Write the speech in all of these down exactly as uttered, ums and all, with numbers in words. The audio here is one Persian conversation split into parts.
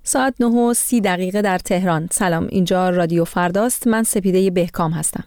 ساعت نه و سی دقیقه در تهران. سلام، اینجا رادیو فرداست. من سپیده بهکام هستم.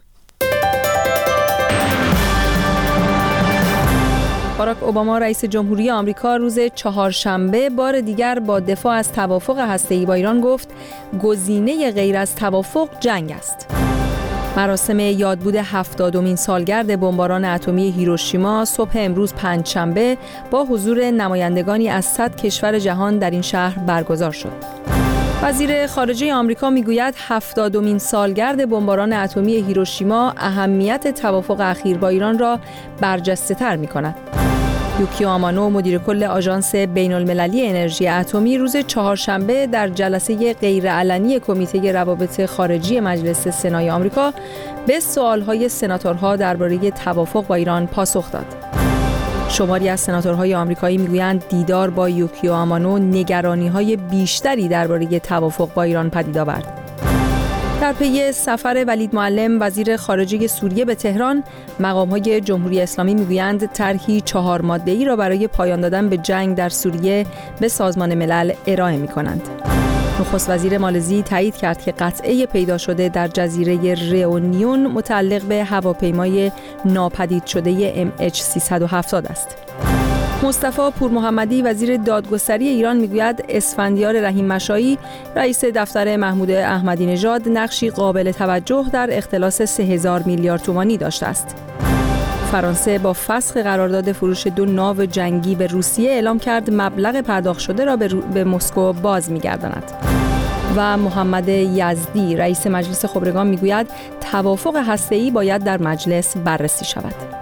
باراک اوباما رئیس جمهوری آمریکا روز چهارشنبه بار دیگر با دفاع از توافق هسته‌ای با ایران گفت گزینه غیر از توافق جنگ است. مراسم یادبود هفتادمین سالگرد بمباران اتمی هیروشیما صبح امروز پنجشنبه با حضور نمایندگانی از صد کشور جهان در این شهر برگزار شد. وزیر خارجه آمریکا میگوید هفتادمین سالگرد بمباران اتمی هیروشیما اهمیت توافق اخیر با ایران را برجسته‌تر می‌کند. یوکیو آمانو مدیر کل آژانس بین‌المللی انرژی اتمی روز چهارشنبه در جلسه غیرعلنی کمیته روابط خارجی مجلس سنای آمریکا به سوال‌های سناتورها درباره توافق با ایران پاسخ داد. شماری از سناتورهای آمریکایی میگویند دیدار با یوکیو آمانو نگرانی‌های بیشتری درباره توافق با ایران پدید آورد. در پی سفر ولید معلم وزیر خارجه سوریه به تهران، مقام‌های جمهوری اسلامی میگویند طرحی چهار ماده‌ای را برای پایان دادن به جنگ در سوریه به سازمان ملل ارائه می‌کنند. نخست وزیر مالزی تایید کرد که قطعه پیدا شده در جزیره رئونیون متعلق به هواپیمای ناپدید شده ام اچ سیصد و هفتاد است. مصطفی پورمحمدی وزیر دادگستری ایران میگوید اسفندیار رحیم مشایی رئیس دفتر محمود احمدی نژاد نقشی قابل توجه در اختلاس سه هزار میلیارد تومانی داشته است. فرانسه با فسخ قرارداد فروش دو ناو جنگی به روسیه اعلام کرد مبلغ پرداخت شده را به, رو... به مسکو باز می‌گرداند. و محمد یزدی رئیس مجلس خبرگان میگوید توافق هسته‌ای باید در مجلس بررسی شود.